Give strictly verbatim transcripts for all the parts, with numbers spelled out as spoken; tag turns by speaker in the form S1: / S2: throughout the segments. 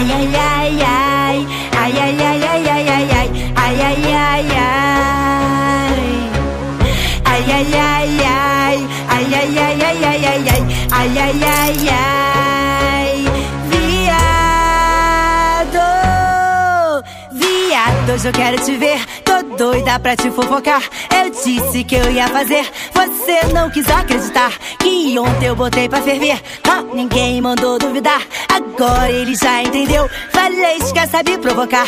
S1: Ai, ai, ai, ai. Ai, ai, ai, ai, ai, ai, ai. Ai, ai, ai, ai. Ai, ai, ai, ai. Ai, ai, ai, ai, ai, ai, ai. Ai, ai, ai, ai. Viado, viado, hoje eu quero te ver. Tô doida pra te fofocar. Eu disse que eu ia fazer, você não quis acreditar que ontem eu botei pra ferver. Ah, ninguém mandou duvidar, agora ele já entendeu. Falei que quer saber provocar.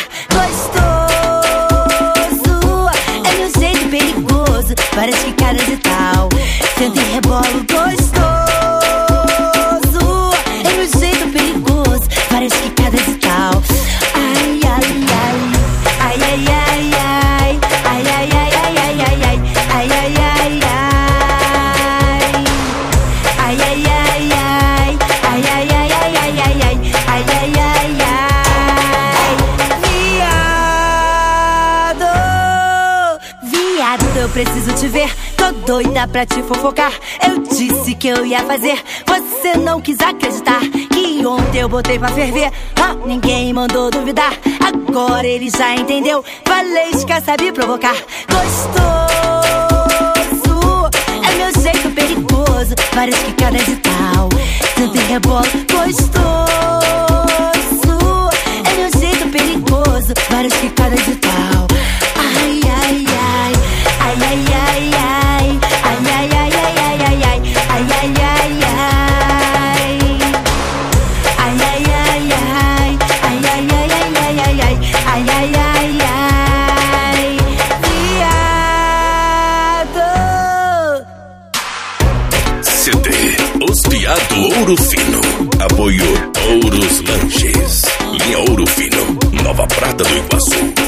S1: Gostoso, é meu jeito perigoso, parece que cara de tal. Senta e rebolo gostoso, é meu jeito perigoso, parece que cara de tal. Ai, ai, ai. Ai, ai, ai, ai. Ai, ai, ai, ai, ai, ai, ai. Ai, ai, ai, ai. Ai, ai, ai, ai. Ai, ai, ai, ai, ai, ai, ai. Ai, ai, ai, ai. Viado, viado, eu preciso te ver. Tô doida pra te fofocar. Eu disse que eu ia fazer, você não quis acreditar que ontem eu botei pra ferver. Ah, ninguém mandou duvidar, agora ele já entendeu. Falei que quer saber provocar. Gostoso, é meu jeito perigoso, parece que cara de tal. Senta e rebola. Gostoso, é meu jeito perigoso, parece que cara de tal. Ai, ai, ai. Ai, ai, ai, ai. Ai, ai, ai, ai, ai, ai, ai. Ai, ai, ai, ai. Ai, ai, ai, ai. Ai, ai, ai, ai, ai, ai, ai. Ai, ai, ai, ai. Viado.
S2: C D Os Viado Ouro Fino. Apoio Ouros Lanches. Linha Ouro Fino, Nova Prata do Iguaçu.